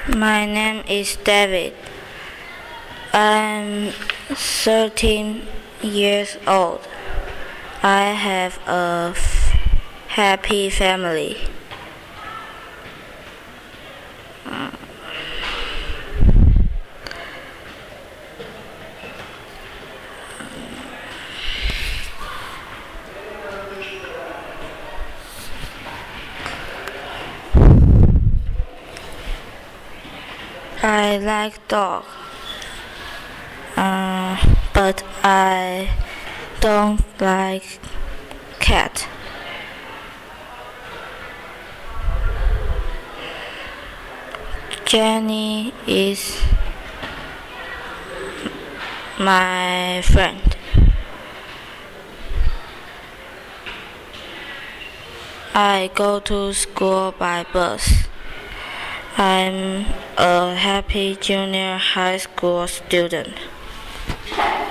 My name is David. I'm 13 years old. I have a happy family. I like dog, but I don't like cat. Jenny is my friend. I go to school by bus. I'm a happy junior high school student.